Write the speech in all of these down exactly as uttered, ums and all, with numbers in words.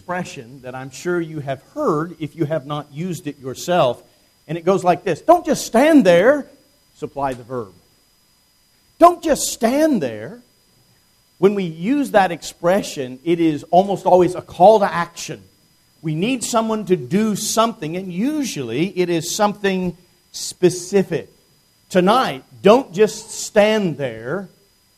expression that I'm sure you have heard if you have not used it yourself. And it goes like this: don't just stand there, supply the verb. Don't just stand there. When we use that expression, it is almost always a call to action. We need someone to do something, and usually it is something specific. Tonight, don't just stand there,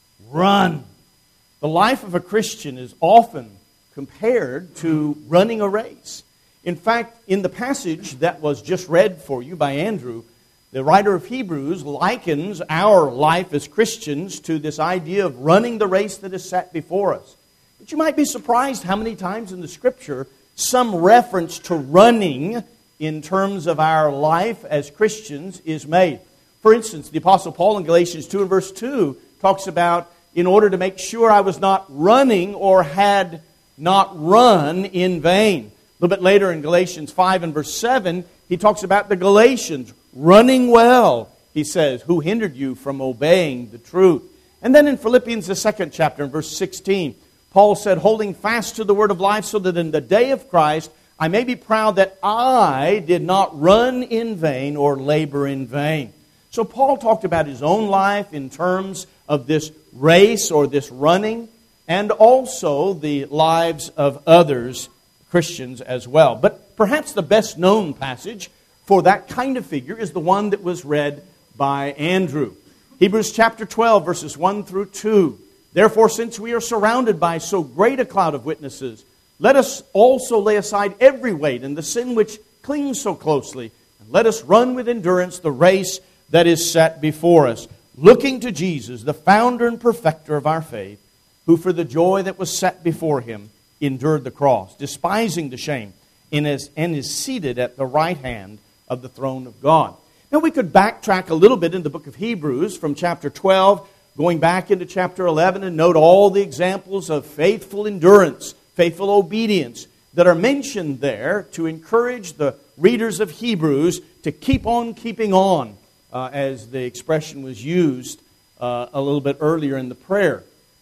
run. The life of a Christian is often compared to running a race. In fact, in the passage that was just read for you by Andrew, the writer of Hebrews likens our life as Christians to this idea of running the race that is set before us. But you might be surprised how many times in the Scripture some reference to running in terms of our life as Christians is made. For instance, the Apostle Paul in Galatians two and verse two talks about, in order to make sure I was not running or had not run in vain. A little bit later in Galatians five and verse seven, he talks about the Galatians running well, he says, who hindered you from obeying the truth. And then in Philippians, the second chapter, in verse sixteen, Paul said, holding fast to the word of life, so that in the day of Christ I may be proud that I did not run in vain or labor in vain. So Paul talked about his own life in terms of this race or this running, and also the lives of others, Christians as well. But perhaps the best known passage for that kind of figure is the one that was read by Andrew. Hebrews chapter twelve, verses one through two. Therefore, since we are surrounded by so great a cloud of witnesses, let us also lay aside every weight and the sin which clings so closely, and let us run with endurance the race that is set before us, looking to Jesus, the founder and perfecter of our faith, who for the joy that was set before him endured the cross, despising the shame, and is, and is seated at the right hand of the throne of God. Now we could backtrack a little bit in the book of Hebrews from chapter twelve, going back into chapter eleven, and note all the examples of faithful endurance, faithful obedience that are mentioned there to encourage the readers of Hebrews to keep on keeping on, uh, as the expression was used uh, a little bit earlier in the prayer.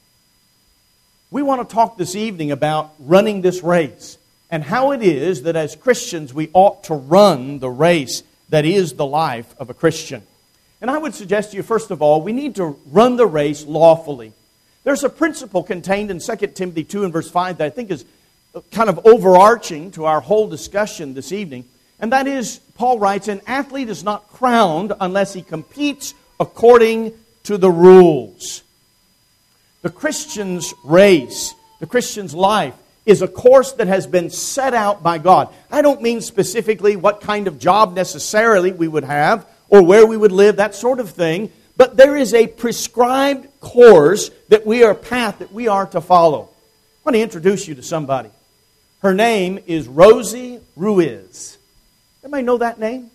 We want to talk this evening about running this race and how it is that as Christians we ought to run the race that is the life of a Christian. And I would suggest to you, first of all, we need to run the race lawfully. There's a principle contained in Second Timothy two and verse five that I think is kind of overarching to our whole discussion this evening. And that is, Paul writes, an athlete is not crowned unless he competes according to the rules. The Christian's race, the Christian's life, is a course that has been set out by God. I don't mean specifically what kind of job necessarily we would have or where we would live, that sort of thing. But there is a prescribed course that we are, path that we are to follow. I want to introduce you to somebody. Her name is Rosie Ruiz. Anybody know that name?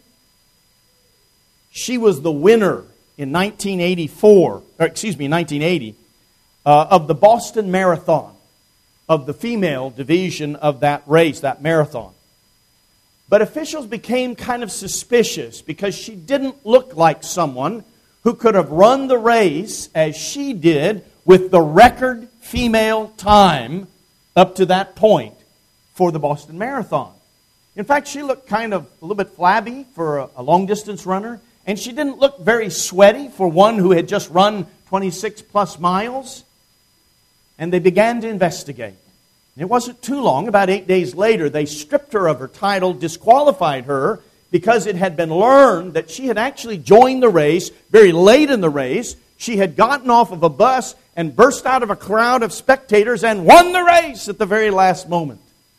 She was the winner in nineteen eighty-four, or excuse me, nineteen eighty, uh, of the Boston Marathon, of the female division of that race, that marathon. But officials became kind of suspicious because she didn't look like someone who could have run the race as she did with the record female time up to that point for the Boston Marathon. In fact, she looked kind of a little bit flabby for a, a long-distance runner, and she didn't look very sweaty for one who had just run twenty-six plus miles. And they began to investigate. And it wasn't too long, about eight days later, they stripped her of her title, disqualified her, because it had been learned that she had actually joined the race very late in the race. She had gotten off of a bus and burst out of a crowd of spectators and won the race at the very last moment.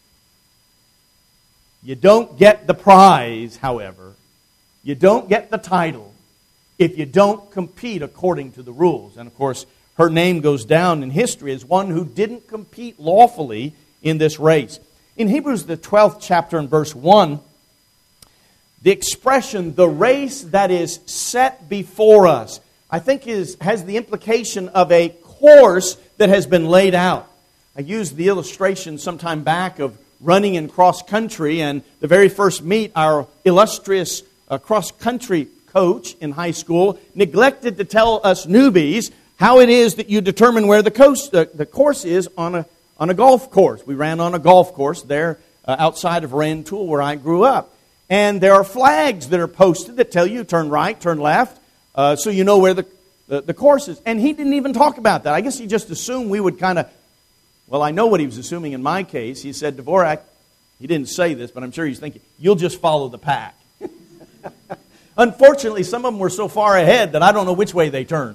You don't get the prize, however. You don't get the title if you don't compete according to the rules. And of course, her name goes down in history as one who didn't compete lawfully in this race. In Hebrews, the twelfth chapter and verse one, the expression, the race that is set before us, I think is has the implication of a course that has been laid out. I used the illustration sometime back of running in cross country, and the very first meet, our illustrious uh, cross country coach in high school neglected to tell us newbies how it is that you determine where the course, the, the course is on a on a golf course. We ran on a golf course there uh, outside of Rantoul where I grew up. And there are flags that are posted that tell you turn right, turn left, uh, so you know where the, the, the course is. And he didn't even talk about that. I guess he just assumed we would kind of, well, I know what he was assuming in my case. He said, Dvorak, he didn't say this, but I'm sure he's thinking, you'll just follow the pack. Unfortunately, some of them were so far ahead that I don't know which way they turned.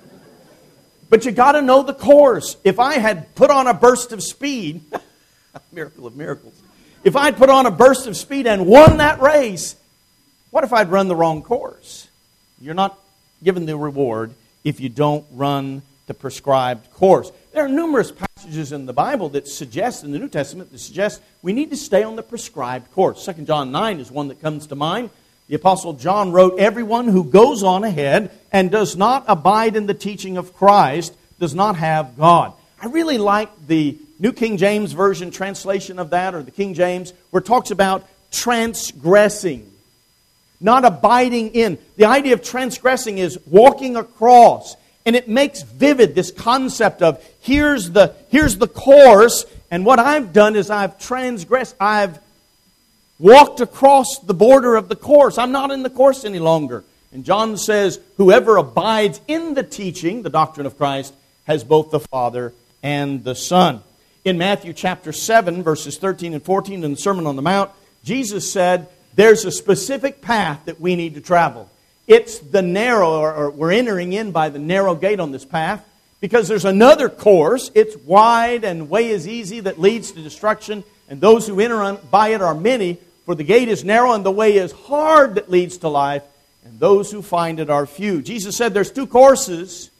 But you got to know the course. If I had put on a burst of speed, miracle of miracles, if I'd put on a burst of speed and won that race, what if I'd run the wrong course? You're not given the reward if you don't run the prescribed course. There are numerous passages in the Bible that suggest, in the New Testament, that suggest we need to stay on the prescribed course. Second John nine is one that comes to mind. The Apostle John wrote, everyone who goes on ahead and does not abide in the teaching of Christ does not have God. I really like the New King James Version translation of that, or the King James, where it talks about transgressing, not abiding in. The idea of transgressing is walking across. And it makes vivid this concept of here's the, here's the course, and what I've done is I've transgressed. I've walked across the border of the course. I'm not in the course any longer. And John says, whoever abides in the teaching, the doctrine of Christ, has both the Father and the Son. In Matthew chapter seven, verses thirteen and fourteen, in the Sermon on the Mount, Jesus said, there's a specific path that we need to travel. It's the narrow, or, or we're entering in by the narrow gate on this path, because there's another course. It's wide and way is easy that leads to destruction, and those who enter on, by it are many. For the gate is narrow and the way is hard that leads to life, and those who find it are few. Jesus said there's two courses,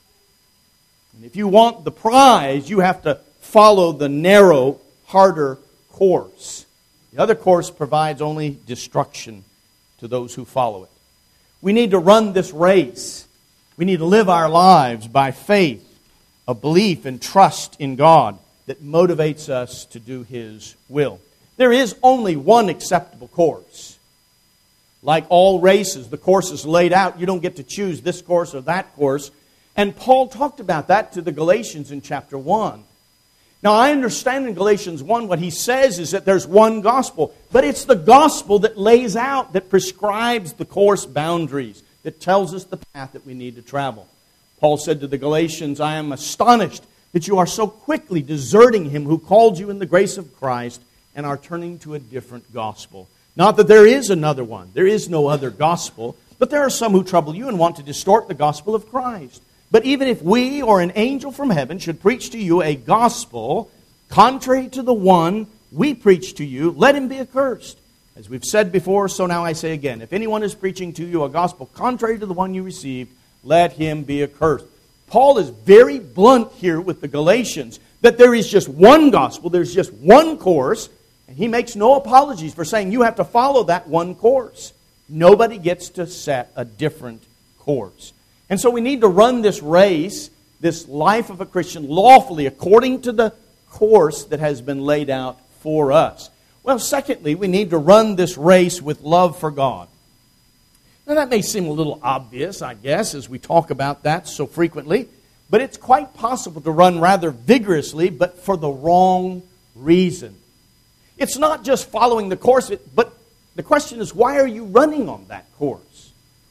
and if you want the prize, you have to follow the narrow, harder course. The other course provides only destruction to those who follow it. We need to run this race. We need to live our lives by faith, a belief and trust in God that motivates us to do His will. There is only one acceptable course. Like all races, the course is laid out. You don't get to choose this course or that course. And Paul talked about that to the Galatians in chapter one. Now, I understand in Galatians one what he says is that there's one gospel. But it's the gospel that lays out, that prescribes the course boundaries, that tells us the path that we need to travel. Paul said to the Galatians, I am astonished that you are so quickly deserting Him who called you in the grace of Christ and are turning to a different gospel. Not that there is another one. There is no other gospel. But there are some who trouble you and want to distort the gospel of Christ. But even if we or an angel from heaven should preach to you a gospel contrary to the one we preach to you, let him be accursed. As we've said before, so now I say again, if anyone is preaching to you a gospel contrary to the one you received, let him be accursed. Paul is very blunt here with the Galatians that there is just one gospel, there's just one course, and he makes no apologies for saying you have to follow that one course. Nobody gets to set a different course. And so we need to run this race, this life of a Christian, lawfully according to the course that has been laid out for us. Well, secondly, we need to run this race with love for God. Now, that may seem a little obvious, I guess, as we talk about that so frequently, but it's quite possible to run rather vigorously, but for the wrong reason. It's not just following the course, but the question is, why are you running on that course?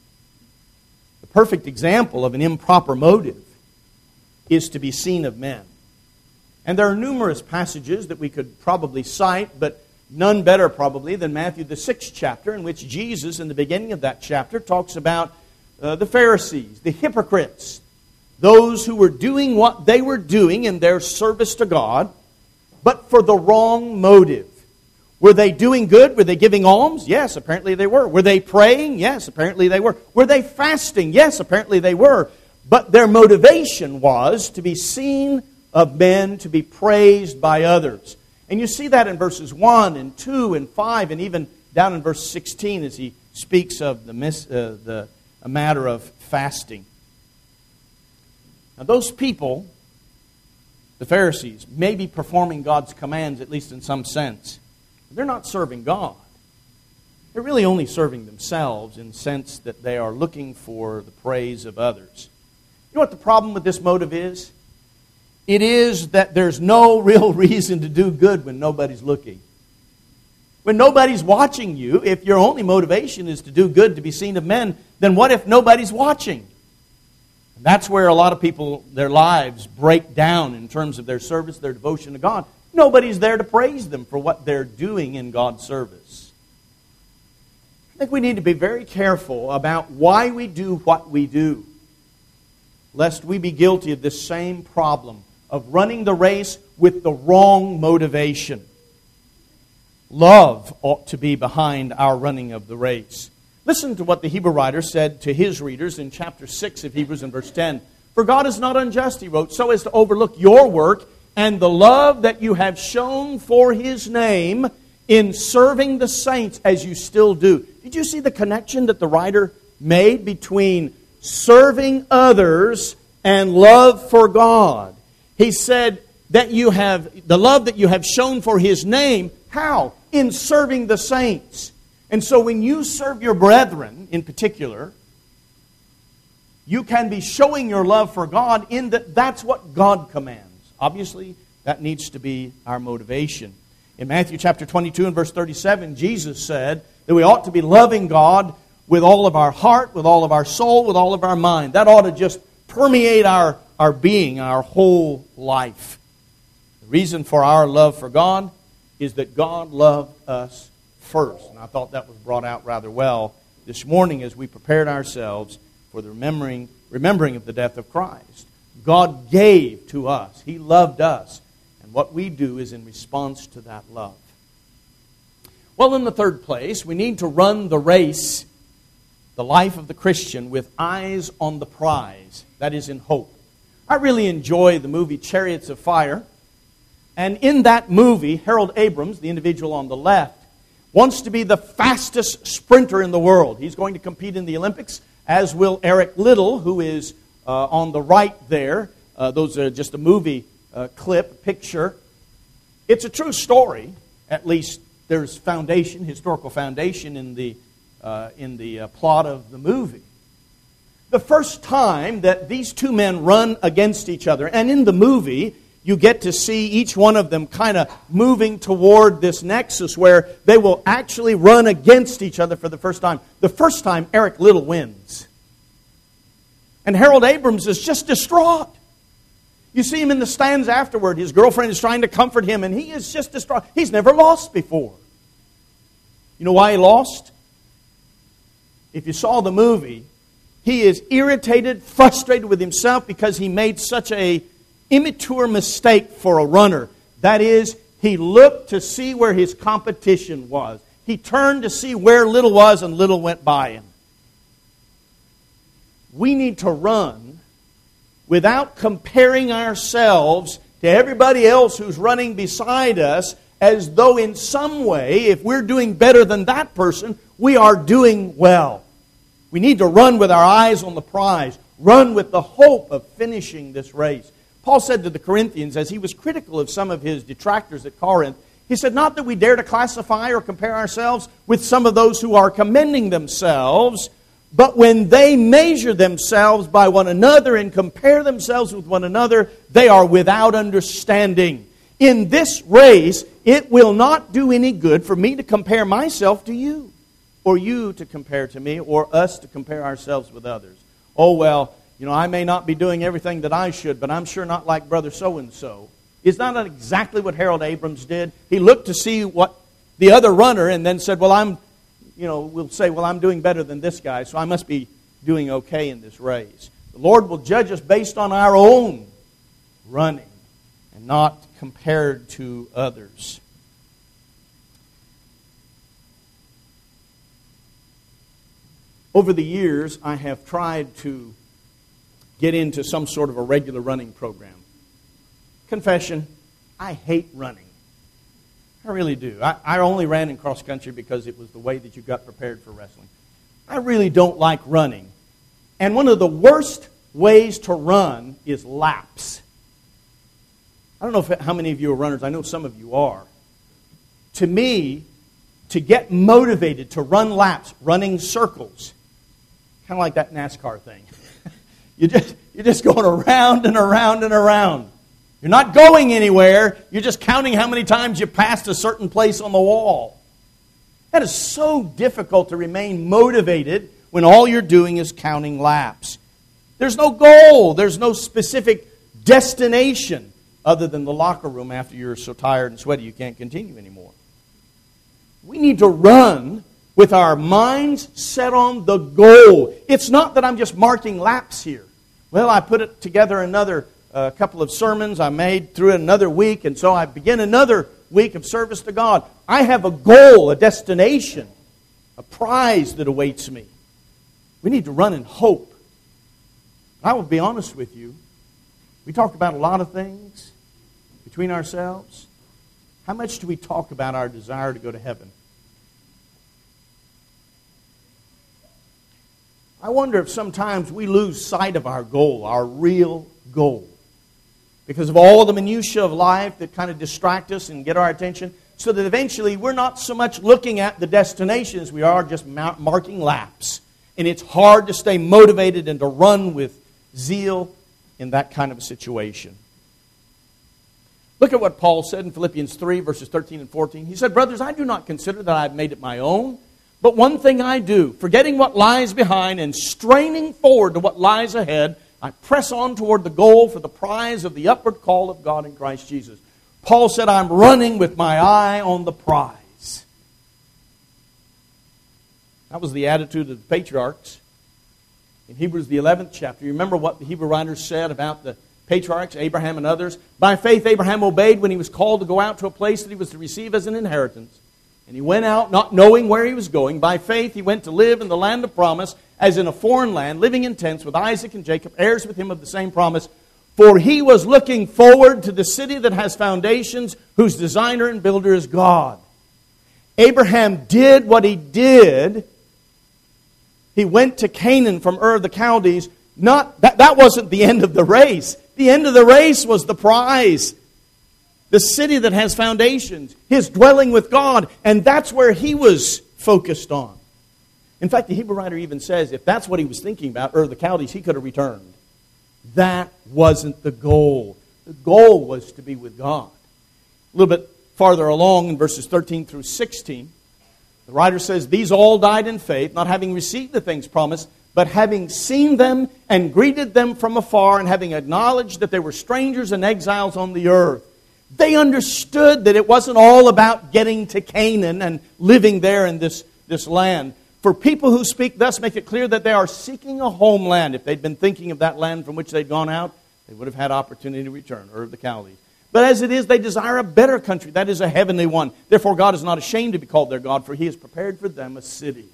The perfect example of an improper motive is to be seen of men. And there are numerous passages that we could probably cite, but none better probably than Matthew the sixth chapter, in which Jesus, in the beginning of that chapter, talks about uh, the Pharisees, the hypocrites, those who were doing what they were doing in their service to God, but for the wrong motive. Were they doing good? Were they giving alms? Yes, apparently they were. Were they praying? Yes, apparently they were. Were they fasting? Yes, apparently they were. But their motivation was to be seen of men, to be praised by others. And you see that in verses one and two and five, and even down in verse sixteen as he speaks of the, mis- uh, the a matter of fasting. Now those people, the Pharisees, may be performing God's commands, at least in some sense. They're not serving God. They're really only serving themselves in the sense that they are looking for the praise of others. You know what the problem with this motive is? It is that there's no real reason to do good when nobody's looking. When nobody's watching you, if your only motivation is to do good to be seen of men, then what if nobody's watching? And that's where a lot of people, their lives break down in terms of their service, their devotion to God. Nobody's there to praise them for what they're doing in God's service. I think we need to be very careful about why we do what we do, lest we be guilty of this same problem of running the race with the wrong motivation. Love ought to be behind our running of the race. Listen to what the Hebrew writer said to his readers in chapter six of Hebrews in verse ten. For God is not unjust, he wrote, so as to overlook your work and the love that you have shown for His name in serving the saints as you still do. Did you see the connection that the writer made between serving others and love for God? He said that you have, the love that you have shown for His name, how? In serving the saints. And so when you serve your brethren in particular, you can be showing your love for God in that that's what God commands. Obviously, that needs to be our motivation. In Matthew chapter twenty-two and verse thirty-seven, Jesus said that we ought to be loving God with all of our heart, with all of our soul, with all of our mind. That ought to just permeate our, our being, our whole life. The reason for our love for God is that God loved us first. And I thought that was brought out rather well this morning as we prepared ourselves for the remembering, remembering of the death of Christ. God gave to us. He loved us. And what we do is in response to that love. Well, in the third place, we need to run the race, the life of the Christian, with eyes on the prize. That is, in hope. I really enjoy the movie Chariots of Fire. And in that movie, Harold Abrams, the individual on the left, wants to be the fastest sprinter in the world. He's going to compete in the Olympics, as will Eric Liddell, who is uh, on the right there. Uh, those are just a movie uh, clip, picture. It's a true story. At least there's foundation, historical foundation in the, uh, in the uh, plot of the movie. The first time that these two men run against each other, and in the movie, you get to see each one of them kind of moving toward this nexus where they will actually run against each other for the first time. The first time, Eric Liddell wins. And Harold Abrams is just distraught. You see him in the stands afterward. His girlfriend is trying to comfort him, and he is just distraught. He's never lost before. You know why he lost? If you saw the movie, he is irritated, frustrated with himself because he made such a immature mistake for a runner. That is, he looked to see where his competition was. He turned to see where Liddell was, and Liddell went by him. We need to run without comparing ourselves to everybody else who's running beside us, as though in some way, if we're doing better than that person, we are doing well. We need to run with our eyes on the prize. Run with the hope of finishing this race. Paul said to the Corinthians, as he was critical of some of his detractors at Corinth, he said, not that we dare to classify or compare ourselves with some of those who are commending themselves, but when they measure themselves by one another and compare themselves with one another, they are without understanding. In this race, it will not do any good for me to compare myself to you, or you to compare to me, or us to compare ourselves with others. Oh, well, you know, I may not be doing everything that I should, but I'm sure not like brother so-and-so. Is that not exactly what Harold Abrams did? He looked to see what the other runner and then said, well, I'm, you know, we'll say, well, I'm doing better than this guy, so I must be doing okay in this race. The Lord will judge us based on our own running and not compared to others. Over the years, I have tried to get into some sort of a regular running program. Confession, I hate running. I really do. I, I only ran in cross country because it was the way that you got prepared for wrestling. I really don't like running. And one of the worst ways to run is laps. I don't know if, how many of you are runners. I know some of you are. To me, to get motivated to run laps, running circles, kind of like that NASCAR thing. You just, you're just going around and around and around. You're not going anywhere. You're just counting how many times you passed a certain place on the wall. That is so difficult to remain motivated when all you're doing is counting laps. There's no goal. There's no specific destination other than the locker room after you're so tired and sweaty you can't continue anymore. We need to run with our minds set on the goal. It's not that I'm just marking laps here. Well, I put it together another uh, couple of sermons. I made through it another week, and so I begin another week of service to God. I have a goal, a destination, a prize that awaits me. We need to run in hope. I will be honest with you. We talk about a lot of things between ourselves. How much do we talk about our desire to go to heaven? I wonder if sometimes we lose sight of our goal, our real goal, because of all the minutiae of life that kind of distract us and get our attention, so that eventually we're not so much looking at the destination as we are just marking laps. And it's hard to stay motivated and to run with zeal in that kind of a situation. Look at what Paul said in Philippians three, verses thirteen and fourteen. He said, "Brothers, I do not consider that I have made it my own, but one thing I do, forgetting what lies behind and straining forward to what lies ahead, I press on toward the goal for the prize of the upward call of God in Christ Jesus." Paul said, I'm running with my eye on the prize. That was the attitude of the patriarchs. In Hebrews, the eleventh chapter, you remember what the Hebrew writers said about the patriarchs, Abraham and others? By faith, Abraham obeyed when he was called to go out to a place that he was to receive as an inheritance. And he went out not knowing where he was going. By faith, he went to live in the land of promise, as in a foreign land, living in tents with Isaac and Jacob, heirs with him of the same promise. For he was looking forward to the city that has foundations, whose designer and builder is God. Abraham did what he did. He went to Canaan from Ur of the Chaldees. Not, that, that wasn't the end of the race. The end of the race was the prize. The city that has foundations. His dwelling with God. And that's where he was focused on. In fact, the Hebrew writer even says if that's what he was thinking about, Ur of the Chaldees, he could have returned. That wasn't the goal. The goal was to be with God. A little bit farther along in verses thirteen through sixteen, the writer says, "These all died in faith, not having received the things promised, but having seen them and greeted them from afar, and having acknowledged that they were strangers and exiles on the earth." They understood that it wasn't all about getting to Canaan and living there in this, this land. For people who speak thus make it clear that they are seeking a homeland. If they'd been thinking of that land from which they'd gone out, they would have had opportunity to return, Ur of the Chaldees. But as it is, they desire a better country, that is a heavenly one. Therefore God is not ashamed to be called their God, for He has prepared for them a city.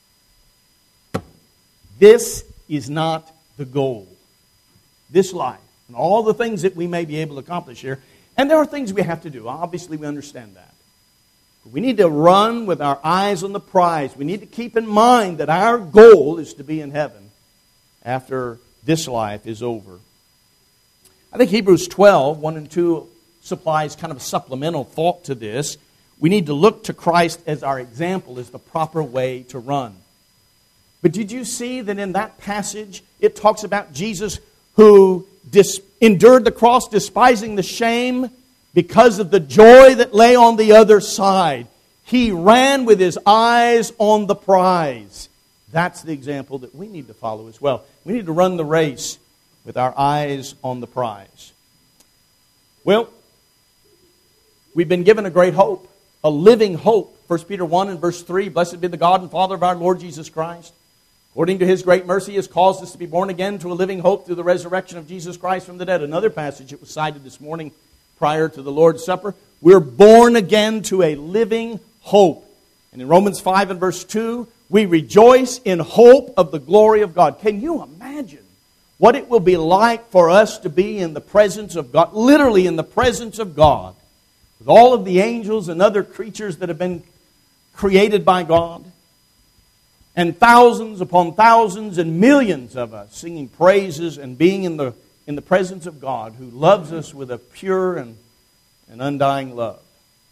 This is not the goal. This life, and all the things that we may be able to accomplish here, and there are things we have to do. Obviously, we understand that. We need to run with our eyes on the prize. We need to keep in mind that our goal is to be in heaven after this life is over. I think Hebrews twelve, one and two supplies kind of a supplemental thought to this. We need to look to Christ as our example, as the proper way to run. But did you see that in that passage it talks about Jesus who dis- endured the cross, despising the shame, because of the joy that lay on the other side? He ran with his eyes on the prize. That's the example that we need to follow as well. We need to run the race with our eyes on the prize. Well, we've been given a great hope, a living hope. First Peter one and verse three, "Blessed be the God and Father of our Lord Jesus Christ. According to His great mercy, He has caused us to be born again to a living hope through the resurrection of Jesus Christ from the dead." Another passage that was cited this morning prior to the Lord's Supper. We're born again to a living hope. And in Romans five and verse two, we rejoice in hope of the glory of God. Can you imagine what it will be like for us to be in the presence of God, literally in the presence of God, with all of the angels and other creatures that have been created by God, and thousands upon thousands and millions of us singing praises and being in the in the presence of God, who loves us with a pure and, and undying love.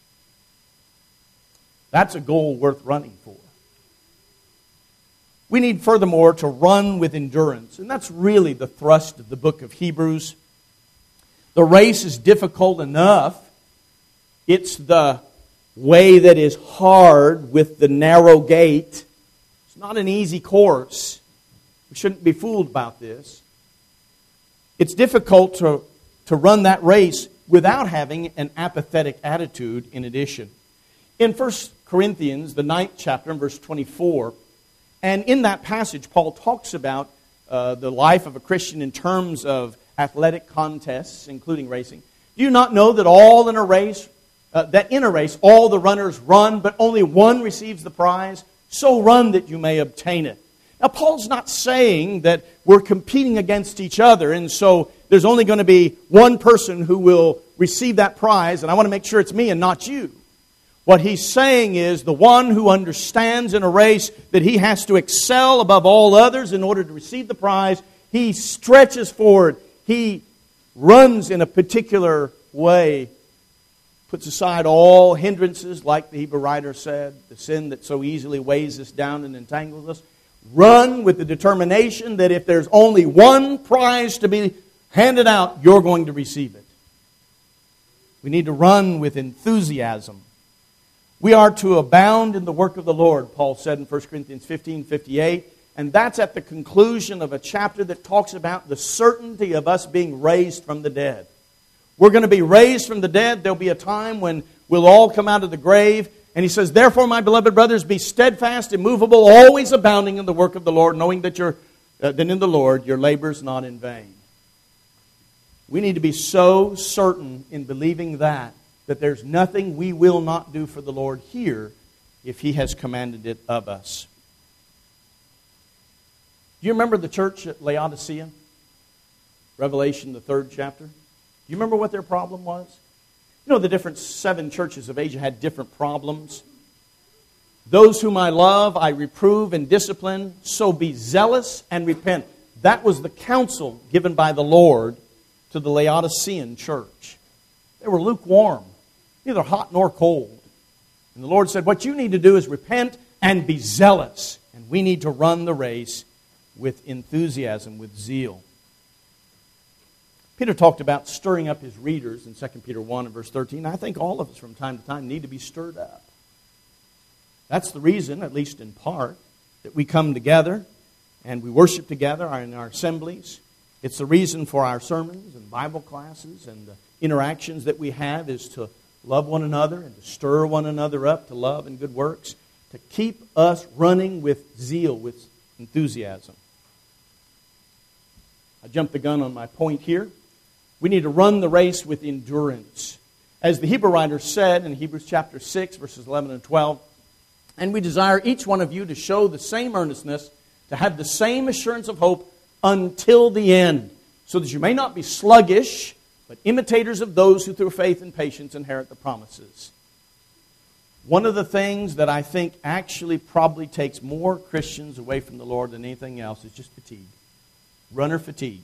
That's a goal worth running for. We need, furthermore, to run with endurance. And that's really the thrust of the book of Hebrews. The race is difficult enough. It's the way that is hard with the narrow gate. It's not an easy course. We shouldn't be fooled about this. It's difficult to, to run that race without having an apathetic attitude in addition. In First Corinthians, the ninth chapter, in verse twenty-four, and in that passage, Paul talks about uh, the life of a Christian in terms of athletic contests, including racing. Do you not know that all in a race, uh, that in a race, all the runners run, but only one receives the prize? So run that you may obtain it. Now, Paul's not saying that we're competing against each other, and so there's only going to be one person who will receive that prize, and I want to make sure it's me and not you. What he's saying is the one who understands in a race that he has to excel above all others in order to receive the prize, he stretches forward. He runs in a particular way, puts aside all hindrances, like the Hebrew writer said, the sin that so easily weighs us down and entangles us. Run with the determination that if there's only one prize to be handed out, you're going to receive it. We need to run with enthusiasm. We are to abound in the work of the Lord, Paul said in First Corinthians fifteen fifty-eight. And that's at the conclusion of a chapter that talks about the certainty of us being raised from the dead. We're going to be raised from the dead. There'll be a time when we'll all come out of the grave. And he says, therefore, my beloved brothers, be steadfast, immovable, always abounding in the work of the Lord, knowing that you're, uh, that in the Lord your labor is not in vain. We need to be so certain in believing that, that there's nothing we will not do for the Lord here if He has commanded it of us. Do you remember the church at Laodicea? Revelation, the third chapter. Do you remember what their problem was? You know, the different seven churches of Asia had different problems. Those whom I love, I reprove and discipline, so be zealous and repent. That was the counsel given by the Lord to the Laodicean church. They were lukewarm, neither hot nor cold. And the Lord said, what you need to do is repent and be zealous. And we need to run the race with enthusiasm, with zeal. Peter talked about stirring up his readers in Second Peter one and verse thirteen. I think all of us from time to time need to be stirred up. That's the reason, at least in part, that we come together and we worship together in our assemblies. It's the reason for our sermons and Bible classes and the interactions that we have is to love one another and to stir one another up to love and good works, to keep us running with zeal, with enthusiasm. I jumped the gun on my point here. We need to run the race with endurance. As the Hebrew writer said in Hebrews chapter six, verses eleven and twelve, and we desire each one of you to show the same earnestness, to have the same assurance of hope until the end, so that you may not be sluggish, but imitators of those who through faith and patience inherit the promises. One of the things that I think actually probably takes more Christians away from the Lord than anything else is just fatigue. Runner fatigue.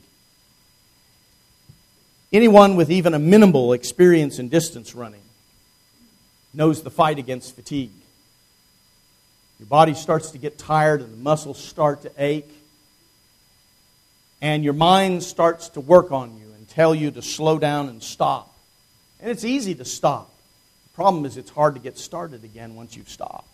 Anyone with even a minimal experience in distance running knows the fight against fatigue. Your body starts to get tired and the muscles start to ache. And your mind starts to work on you and tell you to slow down and stop. And it's easy to stop. The problem is it's hard to get started again once you've stopped.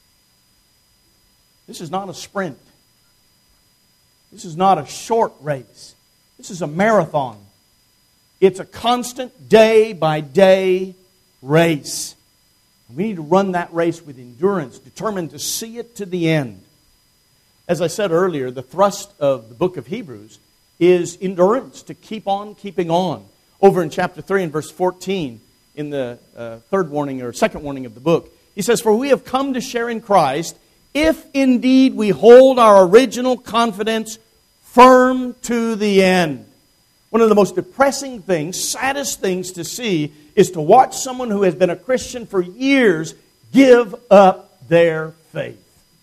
This is not a sprint. This is not a short race. This is a marathon. It's a constant day-by-day race. We need to run that race with endurance, determined to see it to the end. As I said earlier, the thrust of the book of Hebrews is endurance, to keep on keeping on. Over in chapter three and verse fourteen, in the uh, third warning or second warning of the book, he says, for we have come to share in Christ, if indeed we hold our original confidence firm to the end. One of the most depressing things, saddest things to see is to watch someone who has been a Christian for years give up their faith.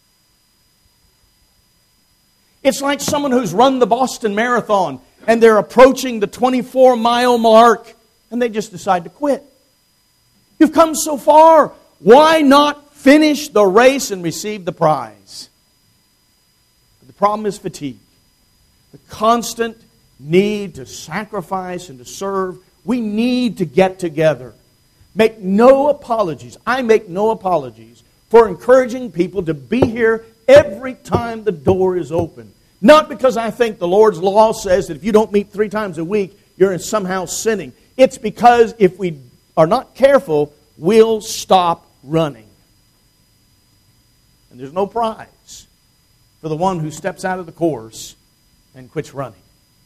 It's like someone who's run the Boston Marathon and they're approaching the twenty-four mile mark and they just decide to quit. You've come so far. Why not finish the race and receive the prize? But the problem is fatigue. The constant need to sacrifice and to serve We need to get together. Make no apologies. I make no apologies for encouraging people to be here every time the door is open. Not because I think the Lord's law says that if you don't meet three times a week, you're somehow sinning. It's because if we are not careful, we'll stop running. And there's no prize for the one who steps out of the course and quits running.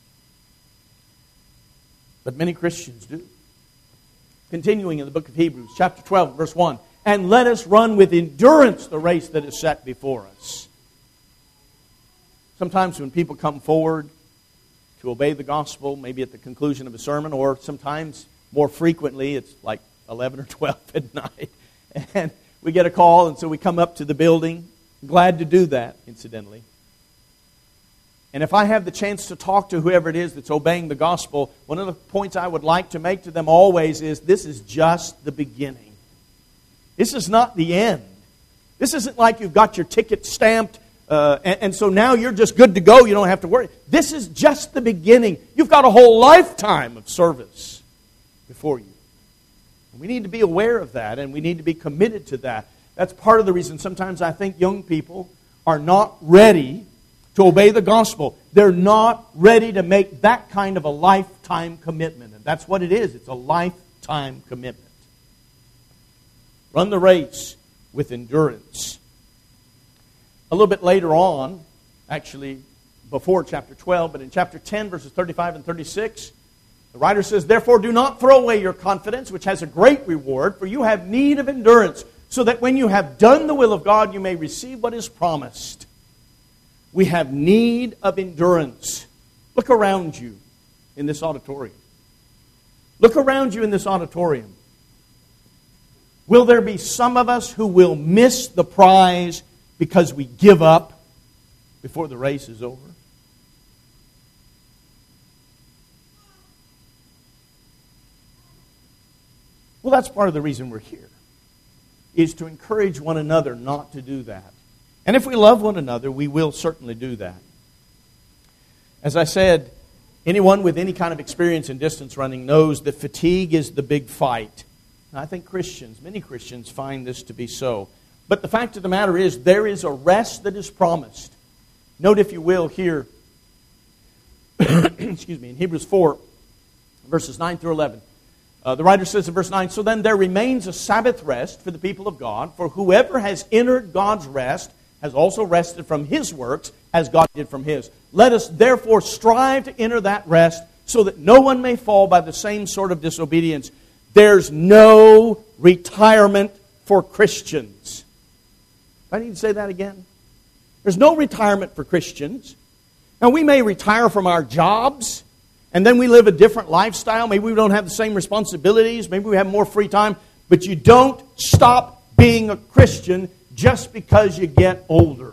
But many Christians do. Continuing in the book of Hebrews, chapter twelve, verse one. And let us run with endurance the race that is set before us. Sometimes when people come forward to obey the gospel, maybe at the conclusion of a sermon, or sometimes more frequently, it's like eleven or twelve at night, and we get a call, and so we come up to the building. Glad to do that, incidentally. And if I have the chance to talk to whoever it is that's obeying the gospel, one of the points I would like to make to them always is, this is just the beginning. This is not the end. This isn't like you've got your ticket stamped, uh, and, and so now you're just good to go. You don't have to worry. This is just the beginning. You've got a whole lifetime of service before you. And we need to be aware of that, and we need to be committed to that. That's part of the reason sometimes I think young people are not ready to obey the gospel. They're not ready to make that kind of a lifetime commitment. And that's what it is. It's a lifetime commitment. Run the race with endurance. A little bit later on, actually before chapter twelve, but in chapter ten, verses thirty-five and thirty-six, the writer says, therefore do not throw away your confidence, which has a great reward, for you have need of endurance, so that when you have done the will of God, you may receive what is promised. We have need of endurance. Look around you in this auditorium. Look around you in this auditorium. Will there be some of us who will miss the prize because we give up before the race is over? Well, that's part of the reason we're here, is to encourage one another not to do that. And if we love one another, we will certainly do that. As I said, anyone with any kind of experience in distance running knows that fatigue is the big fight. And I think Christians, many Christians, find this to be so. But the fact of the matter is, there is a rest that is promised. Note, if you will, here, excuse me, in Hebrews four, verses nine through eleven. Uh, the writer says in verse nine, so then there remains a Sabbath rest for the people of God, for whoever has entered God's rest has also rested from his works as God did from his. Let us therefore strive to enter that rest so that no one may fall by the same sort of disobedience. There's no retirement for Christians. Do I need to say that again? There's no retirement for Christians. Now, we may retire from our jobs, and then we live a different lifestyle. Maybe we don't have the same responsibilities. Maybe we have more free time. But you don't stop being a Christian just because you get older.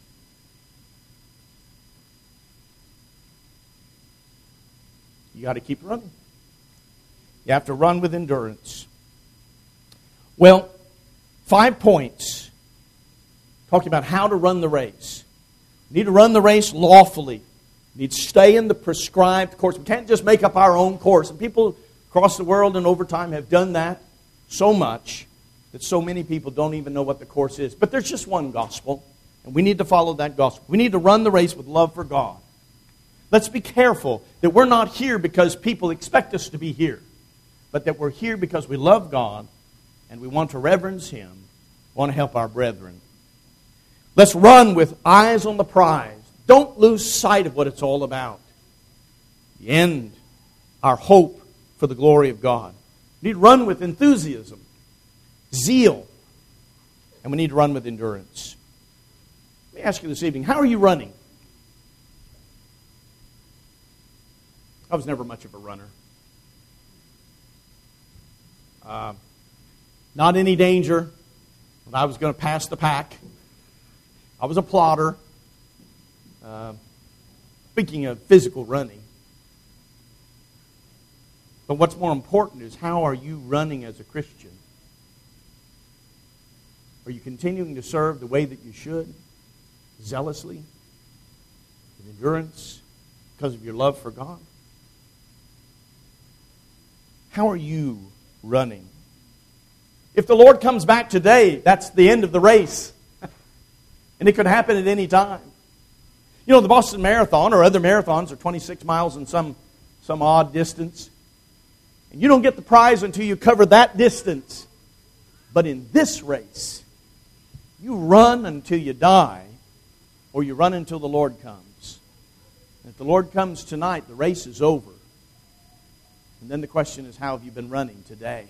You got to keep running. You have to run with endurance. Well, five points talking about how to run the race. You need to run the race lawfully. You need to stay in the prescribed course. We can't just make up our own course. And people across the world and over time have done that so much that so many people don't even know what the course is. But there's just one gospel, and we need to follow that gospel. We need to run the race with love for God. Let's be careful that we're not here because people expect us to be here, but that we're here because we love God and we want to reverence Him, want to help our brethren. Let's run with eyes on the prize. Don't lose sight of what it's all about. The end, our hope for the glory of God. We need to run with enthusiasm, zeal, and we need to run with endurance. Let me ask you this evening, how are you running? I was never much of a runner. Uh, not any danger when I was going to pass the pack. I was a plotter. Uh, speaking of physical running. But what's more important is, how are you running as a Christian? Are you continuing to serve the way that you should? Zealously? With endurance? Because of your love for God? How are you running? If the Lord comes back today, that's the end of the race. And it could happen at any time. You know, the Boston Marathon or other marathons are twenty-six miles and some, some odd distance. And you don't get the prize until you cover that distance. But in this race, you run until you die, or you run until the Lord comes. And if the Lord comes tonight, the race is over. And then the question is, how have you been running today?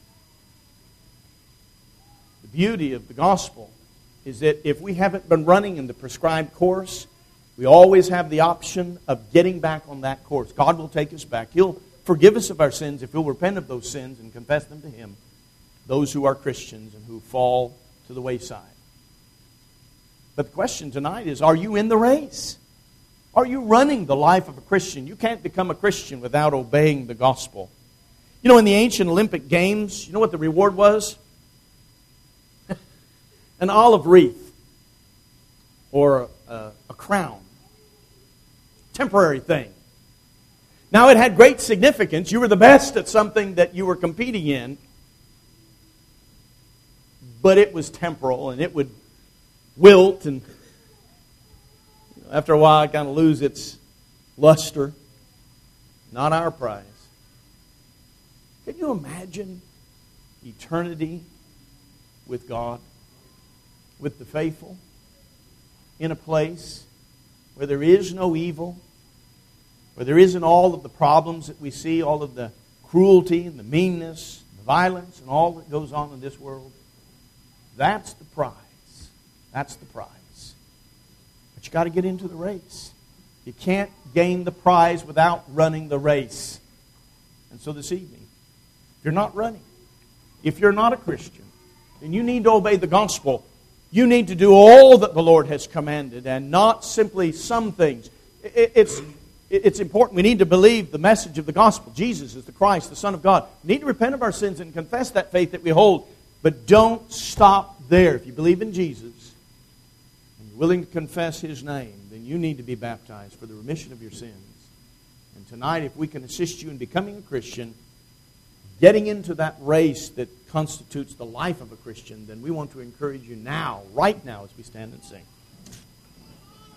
The beauty of the gospel is that if we haven't been running in the prescribed course, we always have the option of getting back on that course. God will take us back. He'll forgive us of our sins if we'll repent of those sins and confess them to Him. Those who are Christians and who fall to the wayside. But the question tonight is, are you in the race? Are you running the life of a Christian? You can't become a Christian without obeying the gospel. You know, in the ancient Olympic Games, you know what the reward was? An olive wreath or a, a crown. Temporary thing. Now, it had great significance. You were the best at something that you were competing in, but it was temporal and it would wilt, and after a while it kind of lose its luster. Not our prize. Can you imagine eternity with God, with the faithful, in a place where there is no evil, where there isn't all of the problems that we see, all of the cruelty and the meanness, the violence, and all that goes on in this world? That's the prize. That's the prize. But you got to get into the race. You can't gain the prize without running the race. And so this evening, if you're not running, if you're not a Christian, then you need to obey the gospel. You need to do all that the Lord has commanded and not simply some things. It's, it's important. We need to believe the message of the gospel. Jesus is the Christ, the Son of God. We need to repent of our sins and confess that faith that we hold. But don't stop there. If you believe in Jesus and you're willing to confess His name, then you need to be baptized for the remission of your sins. And tonight, if we can assist you in becoming a Christian, getting into that race that constitutes the life of a Christian, then we want to encourage you now, right now, as we stand and sing.